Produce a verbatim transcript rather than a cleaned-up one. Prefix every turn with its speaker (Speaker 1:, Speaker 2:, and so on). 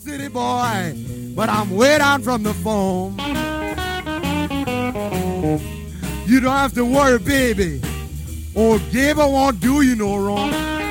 Speaker 1: city boy, but I'm way down from the phone. You don't have to worry, baby. Old Gaber won't do you no wrong.